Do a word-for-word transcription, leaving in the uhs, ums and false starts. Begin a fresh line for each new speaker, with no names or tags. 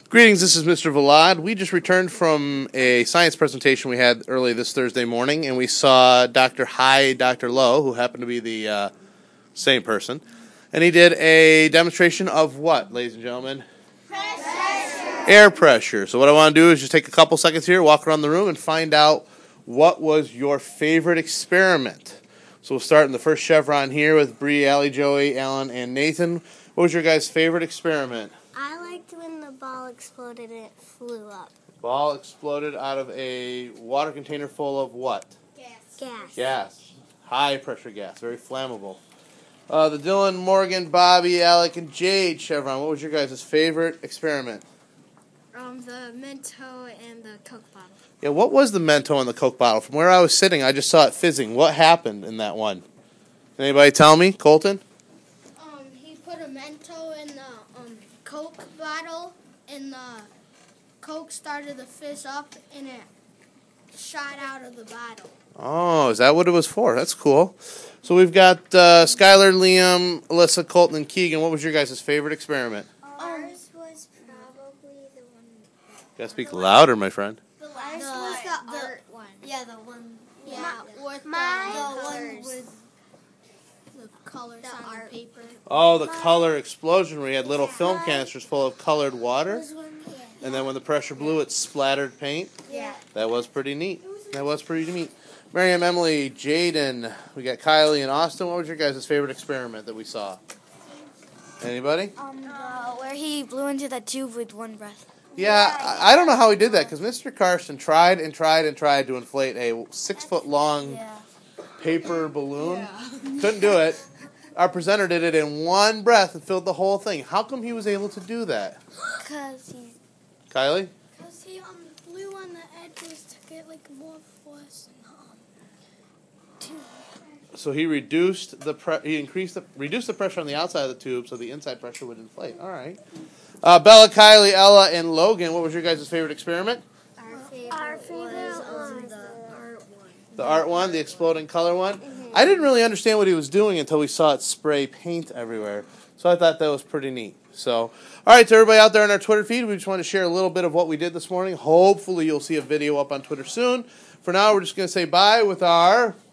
Greetings, this is Mister Vlad. We just returned from a science presentation we had early this Thursday morning, and we saw Doctor Hi, Doctor Low, who happened to be the uh, same person. And he did a demonstration of what, ladies and gentlemen? Pressure. Air pressure. So what I want to do is just take a couple seconds here, walk around the room, and find out what was your favorite experiment. So we'll start in the first chevron here with Bree, Allie, Joey, Alan, and Nathan. What was your guys' favorite experiment?
I liked when the ball exploded and it flew up.
Ball exploded out of a water container full of what?
Gas. Gas.
Gas. High pressure gas. Very flammable. Uh, the Dylan, Morgan, Bobby, Alec, and Jade chevron. What was your guys' favorite experiment?
Um, the Mento and the Coke bottle.
Yeah, what was the Mento and the Coke bottle? From where I was sitting, I just saw it fizzing. What happened in that one? Can anybody tell me? Colton?
Um, he put a Mento in the um Coke bottle, and the Coke started to fizz up, and it shot out of the bottle.
Oh, is that what it was for? That's cool. So we've got uh, Skylar, Liam, Alyssa, Colton, and Keegan. What was your guys' favorite experiment?
Ours was probably the one.
You gotta speak louder, my friend.
The
last
the,
was the
the
art one.
Yeah, the one. Yeah,
My-
with
my
the, the one
colors.
with the colors
The
on
art.
the paper.
Oh, the color explosion where you had little film canisters full of colored water, and then when the pressure blew, it splattered paint.
Yeah.
That was pretty neat. That was pretty neat. Miriam, Emily, Jaden, we got Kylie and Austin. What was your guys' favorite experiment that we saw? Anybody?
Um, uh, where he blew into that tube with one breath.
Yeah, I I don't know how he did that, because Mister Carson tried and tried and tried to inflate a six-foot-long
Yeah.
paper balloon. Couldn't do it. Our presenter did it in one breath and filled the whole thing. How come he was able to do that?
Because he...
Kylie?
Because he um blew on the edges to get like more force and um.
So he reduced the pre- he increased the reduced the pressure on the outside of the tube, so the inside pressure would inflate. All right. Uh, Bella, Kylie, Ella, and Logan. What was your guys' favorite experiment?
Our favorite, Our favorite was, was the art one.
The art one, the exploding color one. Mm-hmm. I didn't really understand what he was doing until we saw it spray paint everywhere. So I thought that was pretty neat. So, all right, to everybody out there on our Twitter feed, we just want to share a little bit of what we did this morning. Hopefully, you'll see a video up on Twitter soon. For now, we're just going to say bye with our